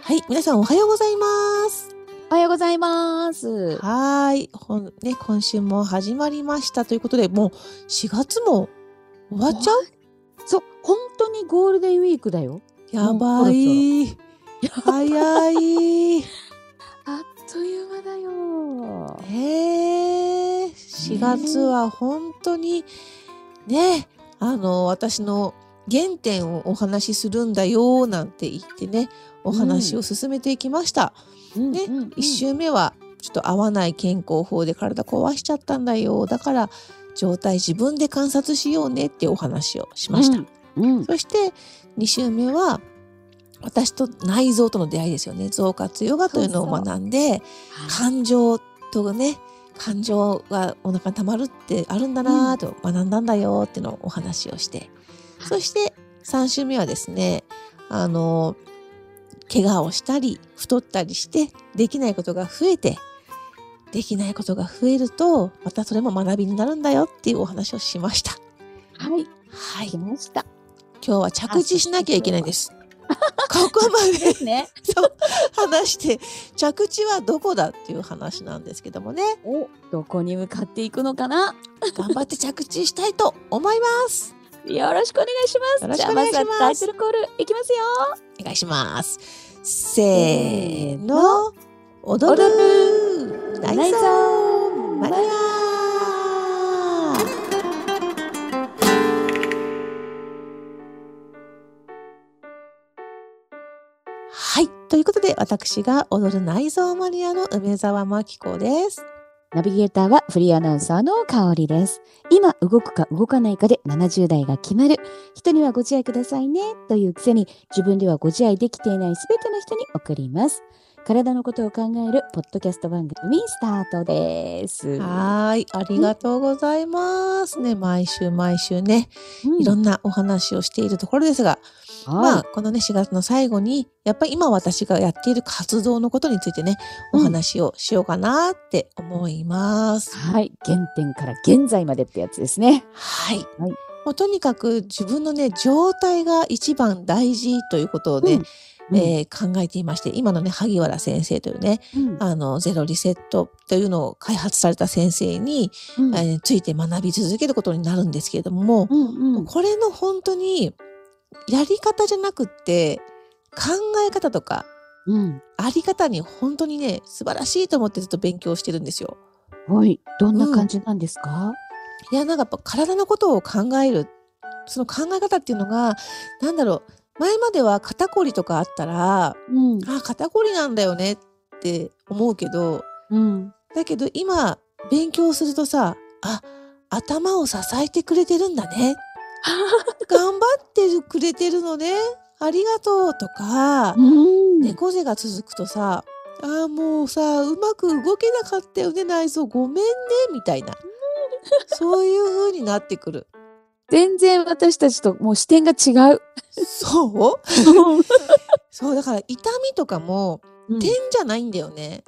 はい、皆さんおはようございます。 おはようございます。 はい、今週も始まりましたということで、もう4月も終わっちゃう？ そう、本当にゴールデンウィークだよ。 やばい。早い。 あっという間だよ。 4月は本当にね、私の原点をお話しするんだよなんて言ってね、お話を進めていきました。で、1週目はちょっと合わない健康法で体壊しちゃったんだよ。だから状態自分で観察しようねっていうお話をしました。そして2週目は私と内臓との出会いですよね。臓活ヨガというのを学んで、感情とね、感情がお腹に溜まるってあるんだなと学んだんだよっていうのをお話をして、そして3週目はですね、怪我をしたり太ったりしてできないことが増えて、できないことが増えるとまたそれも学びになるんだよっていうお話をしました。 はい。 はい。 来ました。 今日は着地しなきゃいけないんです。ここまでね、 そう話して着地はどこだっていう話なんですけどもね。 どこに向かっていくのかな。 頑張って着地したいと思います。 よろしくお願いします。 よろしくお願いします。 じゃあまずはタイトルコールいきますよ。 お願いします。せーの、踊る内臓マニア。はい。ということで、私が踊る内臓マニアの梅澤真紀子です。 ナビゲーターはフリーアナウンサーの香りです。今動くか動かないかで70代が決まる。人にはご自愛くださいねというくせに自分ではご自愛できていないすべての人に送ります。体のことを考えるポッドキャスト番組スタートです。 はい。ありがとうございますね。毎週ね、いろんなお話をしているところですが、まあ、このね、4月の最後に、やっぱり今私がやっている活動のことについてね、お話をしようかなって思います。 はい。原点から現在までってやつですね。 はい。もうとにかく自分のね、状態が一番大事ということをね、考えていまして、今のね、萩原先生というね、ゼロリセットというのを開発された先生に、ついて学び続けることになるんですけれども、これの本当にやり方じゃなくって考え方とか、あり方に本当にね、素晴らしいと思ってずっと勉強してるんですよ。 はい。どんな感じなんですか？ いや、なんかやっぱ体のことを考える、その考え方っていうのが、なんだろう、前までは肩こりとかあったら、肩こりなんだよねって思うけど、だけど今勉強するとさ、頭を支えてくれてるんだね。頑張ってくれてるのね。ありがとうとか、猫背が続くとさ、もうさ、うまく動けなかったよね、内臓ごめんね、みたいな。そういう風になってくる。 全然私たちともう視点が違う。 そうそう、だから痛みとかも点じゃないんだよね。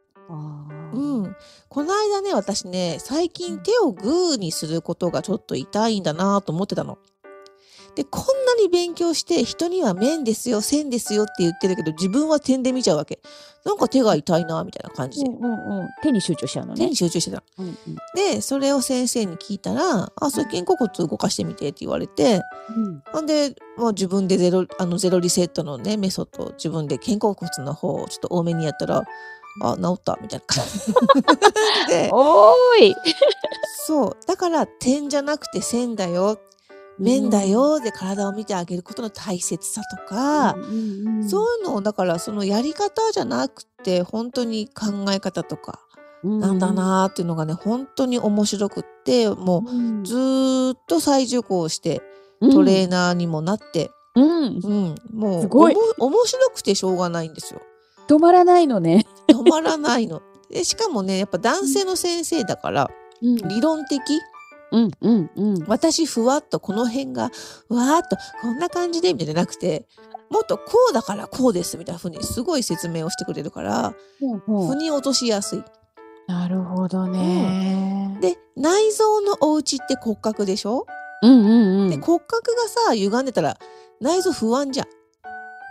この間ね、私ね、最近手をグーにすることがちょっと痛いんだなと思ってたの。で、こんなに勉強して人には面ですよ、線ですよって言ってるけど、自分は点で見ちゃうわけ。なんか手が痛いなみたいな感じで。 手に集中しちゃうのね。 手に集中してた。で、それを先生に聞いたら、それ肩甲骨動かしてみてって言われて、で、自分でゼロリセットのね、メソッドを自分で肩甲骨の方をちょっと多めにやったら、治ったみたいな感じで。そう。だから点じゃなくて線だよ。面だよで体を見てあげることの大切さとか、そういうのをだからそのやり方じゃなくて本当に考え方とかなんだなーっていうのがね、本当に面白くって、もうずーっと再受講してトレーナーにもなって、もう面白くてしょうがないんですよ。 止まらないのね。 止まらないの。でしかもね、やっぱ男性の先生だから、理論的。私ふわっとこの辺がわーっとこんな感じでみたいななくて、もっとこうだからこうですみたいな風にすごい説明をしてくれるから、腑に落としやすい。 なるほどね。 で、内臓のお家って骨格でしょ？で、骨格がさ歪んでたら内臓不安じゃん。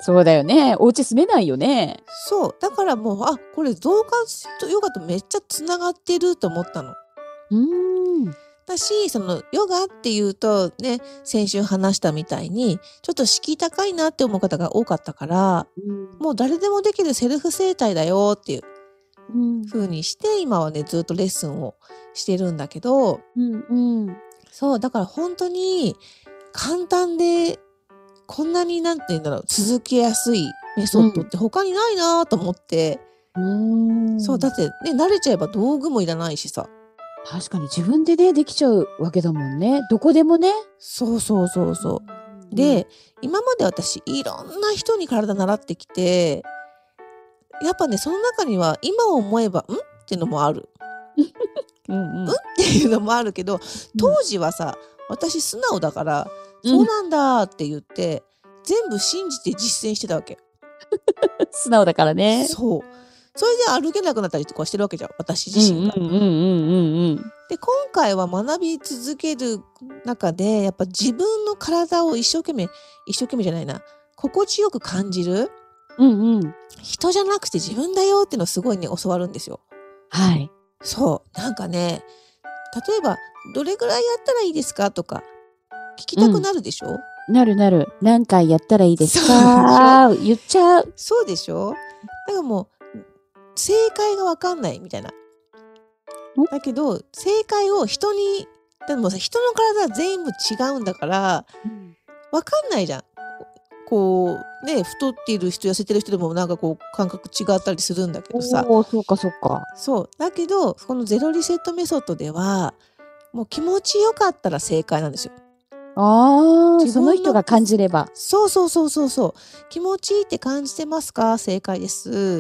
そうだよね。お家住めないよね。 そうだからもうこれ増刊とヨガとめっちゃつながってると思ったの。だしそのヨガっていうとね、先週話したみたいにちょっと敷居高いなって思う方が多かったから、もう誰でもできるセルフ整体だよっていう風にして今はねずっとレッスンをしてるんだけど、そうだから本当に簡単でこんなになんて言うんだろう、続けやすいメソッドって他にないなと思って、そうだってね慣れちゃえば道具もいらないしさ。 確かに自分でねできちゃうわけだもんね。どこでもね。 そうで今まで私いろんな人に体習ってきて、やっぱねその中には今思えばっていうのもあるっていうのもあるけど、当時はさ私素直だから、そうなんだって言って全部信じて実践してたわけ。 素直だからね。 そうそれで歩けなくなったりとかしてるわけじゃん、私自身が。で今回は学び続ける中でやっぱ自分の体を一生懸命じゃないな、心地よく感じる、人じゃなくて自分だよっていうのをすごいね教わるんですよ。 はい。 そうなんかね、例えばどれぐらいやったらいいですかとか聞きたくなるでしょ。 なる。何回やったらいいですか言っちゃう。 そうでしょ。だからもう正解が分かんないみたいな。だけど正解をでもさ、人の体は全部違うんだから分かんないじゃん。こうね、太っている人痩せてる人でもなんかこう感覚違ったりするんだけどさ。 そうか。 そうだけどこのゼロリセットメソッドではもう気持ちよかったら正解なんですよ。 その人が感じれば。 そう気持ちいいって感じてますか、正解です。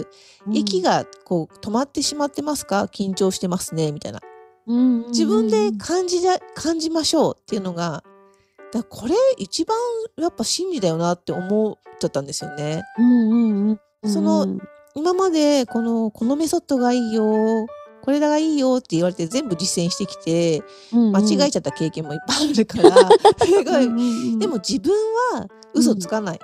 息がこう止まってしまってますか、緊張してますねみたいな、自分で感じましょうっていうのが、これ一番やっぱ真理だよなって思っちゃったんですよね。その今までこのメソッドがいいよ、これがいいよって言われて全部実践してきて、間違えちゃった経験もいっぱいあるからすごいでも自分は嘘つかない。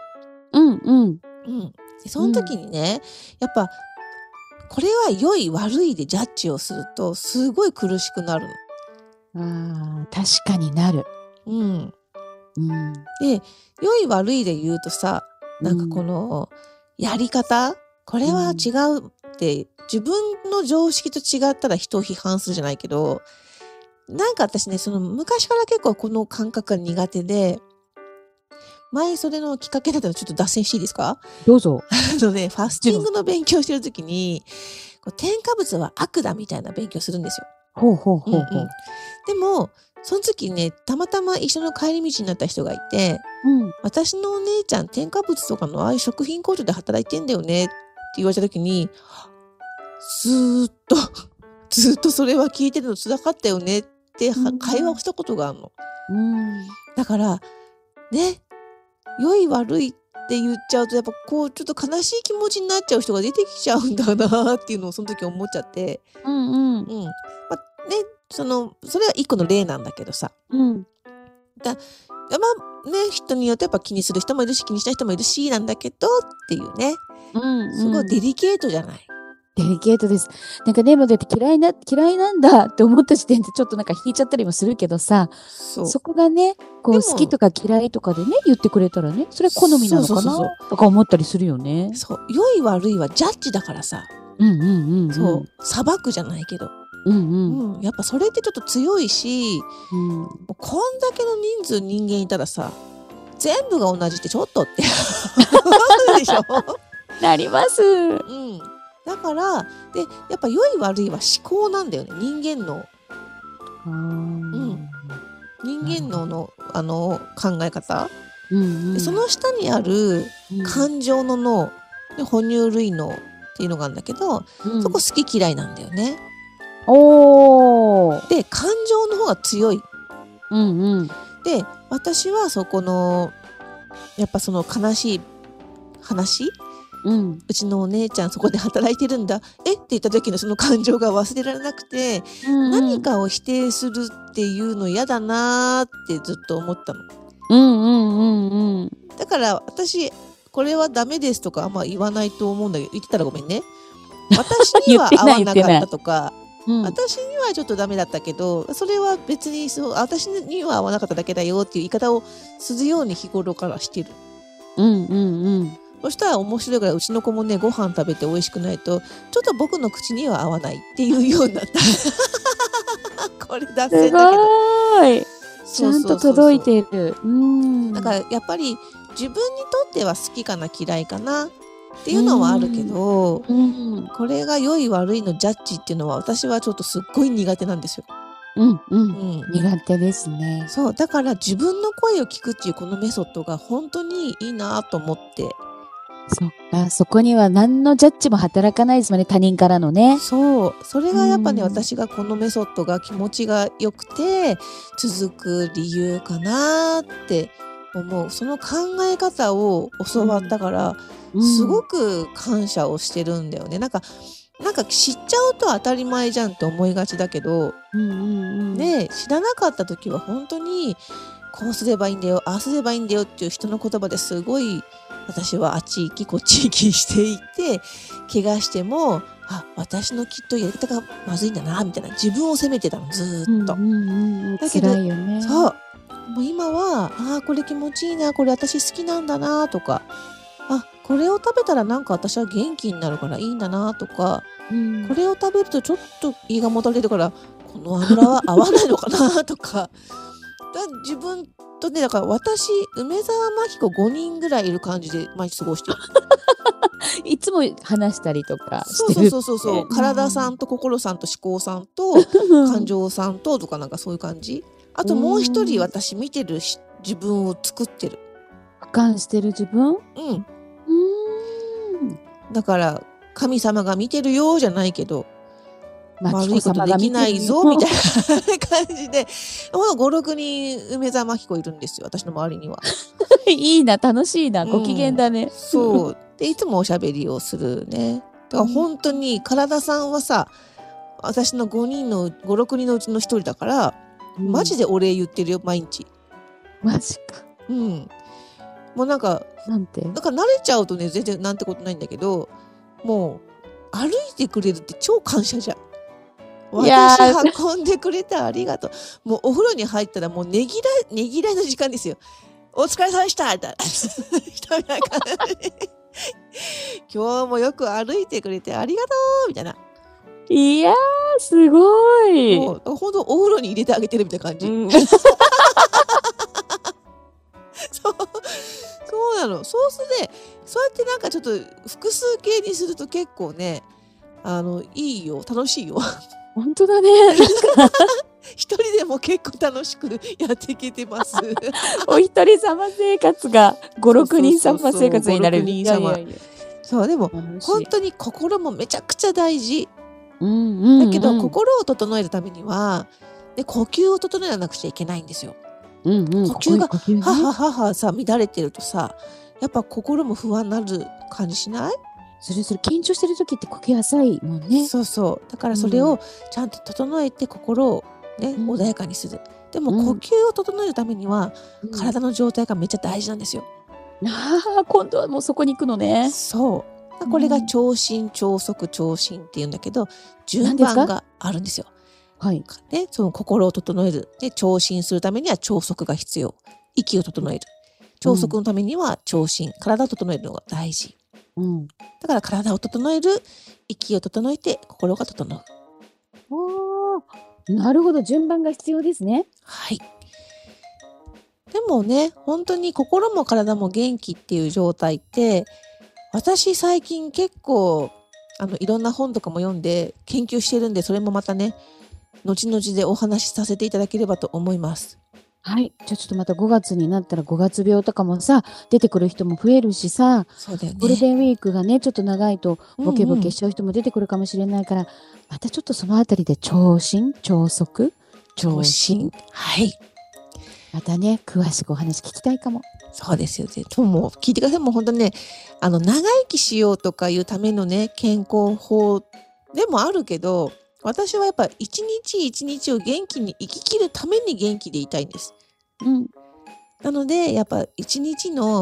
でその時にね、やっぱこれは良い悪いでジャッジをするとすごい苦しくなるの。確かになる。 で良い悪いで言うとさ、なんかこのやり方、これは違うって自分の常識と違ったら人を批判するじゃないけど、なんか私ねその昔から結構この感覚が苦手で、前それのきっかけだったのちょっと脱線していいですか。 どうぞ。 ファスティングの勉強してる時に添加物は悪だみたいな勉強するんですよ。でもその時ねたまたま一緒の帰り道になった人がいて、私のお姉ちゃん添加物とかのああいう食品工場で働いてんだよねって言われた時に、ずっとそれは聞いてるのつらかったよねって会話をしたことがあるの。だからね、良い悪いって言っちゃうとやっぱこうちょっと悲しい気持ちになっちゃう人が出てきちゃうんだなっていうのをその時思っちゃって、それは一個の例なんだけどさ、人によってやっぱ気にする人もいるし気にしない人もいるしなんだけどっていうね、すごいデリケートじゃない。 デリケートです。なんかね、もうだって嫌いなんだって思った時点でちょっとなんか引いちゃったりもするけどさ、そこがね、こう好きとか嫌いとかでね言ってくれたらね、それ好みなのかなとか思ったりするよね。 良い悪いはジャッジだからさ、裁くじゃないけど、やっぱそれってちょっと強いし、こんだけの人間いたらさ全部が同じってちょっとってなるでしょ。 なります。 だからでやっぱ良い悪いは思考なんだよね、人間の。人間の考え方、でその下にある感情の脳、哺乳類脳っていうのがあるんだけど、そこ好き嫌いなんだよね。で感情の方が強い。で私はそこのやっぱその悲しい話、うちのお姉ちゃんそこで働いてるんだって言った時のその感情が忘れられなくて、何かを否定するっていうの嫌だなってずっと思ったの。だから私これはダメですとかあんま言わないと思うんだけど、言ってたらごめんね。私には合わなかったとか、私にはちょっとダメだったけど、それは別にそう、私には合わなかっただけだよっていう言い方をするように日頃からしてる。そしたら面白いから、うちの子もね、ご飯食べて美味しくないと、ちょっと僕の口には合わないっていうようになった。これ脱線だけど。 すごい。ちゃんと届いている。 だからやっぱり自分にとっては好きかな嫌いかなっていうのはあるけど、これが良い悪いのジャッジっていうのは私はちょっとすっごい苦手なんですよ。 苦手ですね。 そうだから自分の声を聞くっていうこのメソッドが本当にいいなと思って。 そっか、そこには何のジャッジも働かないですもんね、他人からのね。 そう、それがやっぱね、私がこのメソッドが気持ちが良くて続く理由かなって思う。その考え方を教わったから、すごく感謝をしてるんだよね。なんか知っちゃうと当たり前じゃんって思いがちだけど、ね、知らなかった時は本当にこうすればいいんだよ、ああすればいいんだよっていう人の言葉ですごい私はあっち行きこっち行きしていて、怪我しても、あ、私のきっとやり方がまずいんだなみたいな自分を責めてたのずーっと。 だけど、辛いよね。 そう。もう今は、あ、これ気持ちいいな、これ私好きなんだなとか、あ、これを食べたらなんか私は元気になるからいいんだなとか、これを食べるとちょっと胃がもたれるからこの油は合わないのかなとか。自分とね、だから私、梅沢真紀子5人ぐらいいる感じで毎日過ごしてる。 いつも話したりとかしてる。 そう。体さんと心さんと思考さんと感情さんととかなんかそういう感じ。あともう一人私見てる自分を作ってる。 俯瞰してる自分？ だから神様が見てるよじゃないけど、悪いことできないぞみたいな感じで、5、6人梅沢真紀子いるんですよ、私の周りには。 いいな、楽しいな、ご機嫌だね。 そうでいつもおしゃべりをするね。だから本当に体さんはさ、私の5人の5、6人のうちの1人だから、マジでお礼言ってるよ毎日。 マジか。 もうなんか慣れちゃうとね全然なんてことないんだけど、もう歩いてくれるって超感謝じゃん。私運んでくれてありがとう。もうお風呂に入ったらもうねぎらいの時間ですよ。お疲れ様でしたみたいな。今日もよく歩いてくれてありがとうみたいな。 いやー、すごい。 もうほんとお風呂に入れてあげてるみたいな感じ。そうなの。そうやってなんかちょっと複数形にすると結構ね、いいよ、楽しいよ。 本当だね。 一人でも結構楽しくやっていけてます。 お一人様生活が5、6人様生活になれる。 そう、でも本当に心もめちゃくちゃ大事。だけど心を整えるためには、で呼吸を整えなくちゃいけないんですよ。呼吸がはさ乱れてるとさ、やっぱ心も不安になる感じしない？ それ緊張してる時って呼吸浅いもんね。 そうだからそれをちゃんと整えて心をね、穏やかにする。でも呼吸を整えるためには、体の状態がめっちゃ大事なんですよ。 今度はもうそこに行くのね。 そうこれが聴診聴足聴診っていうんだけど、順番があるんですよ。ね、その心を整える。で聴診するためには聴足が必要。息を整える。聴足のためには聴診、体を整えるのが大事。だから体を整える、息を整えて心が整う。 なるほど、順番が必要ですね。 はい。でもね、本当に心も体も元気っていう状態って、私最近結構いろんな本とかも読んで研究してるんで、それもまたね、後々でお話しさせていただければと思います。 はい。じゃあちょっとまた5月になったら5月病とかもさ、出てくる人も増えるしさ、 そうだよね、 ゴールデンウィークがね、ちょっと長いとボケボケしちゃう人も出てくるかもしれないから、またちょっとそのあたりで聴診、聴足、聴診。 はい。 またね、詳しくお話聞きたいかも。 そうですよね。もう聞いてください。もう本当にね、長生きしようとかいうためのね、健康法でもあるけど、私はやっぱ一日一日を元気に生き切るために元気でいたいんです。なのでやっぱ一日の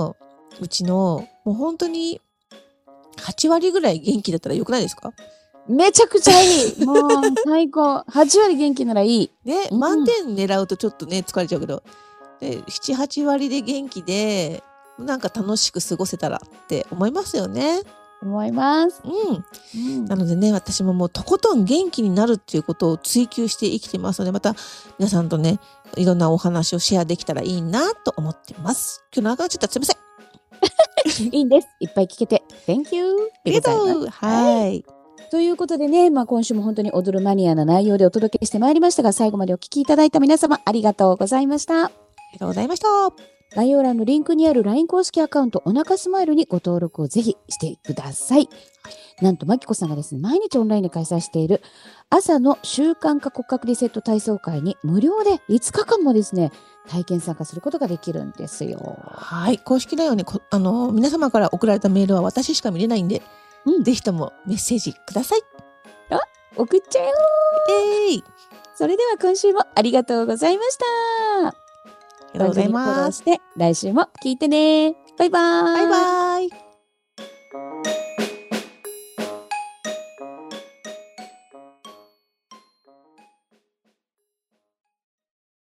うちの、もう本当に8割ぐらい元気だったらよくないですか？ めちゃくちゃいい。もう最高。8割元気ならいい。 ね、満点狙うとちょっとね、疲れちゃうけど、で、7、8割で元気で、なんか楽しく過ごせたらって思いますよね。 思います。 なのでね、私ももうとことん元気になるっていうことを追求して生きてますので、また皆さんとね、いろんなお話をシェアできたらいいなと思ってます。今日長くなっちゃった。すいません。 いいんです。いっぱい聞けて。Thank you. ありがとう。はい。 ということでね、今週も本当に踊るマニアな内容でお届けしてまいりましたが、最後までお聞きいただいた皆様ありがとうございました。 ありがとうございました。 概要欄のリンクにある LINE 公式アカウントおなかスマイルにご登録をぜひしてください。なんとまきこさんがですね、毎日オンラインで開催している朝の習慣化骨格リセット体操会に無料で5日間もですね、体験参加することができるんですよ。 はい。公式だよね。皆様から送られたメールは私しか見れないんで、ぜひともメッセージください。 送っちゃえよー。それでは今週もありがとうございました。 ありがとうございます。 来週も聞いてね。バイバーイ。 バイバーイ。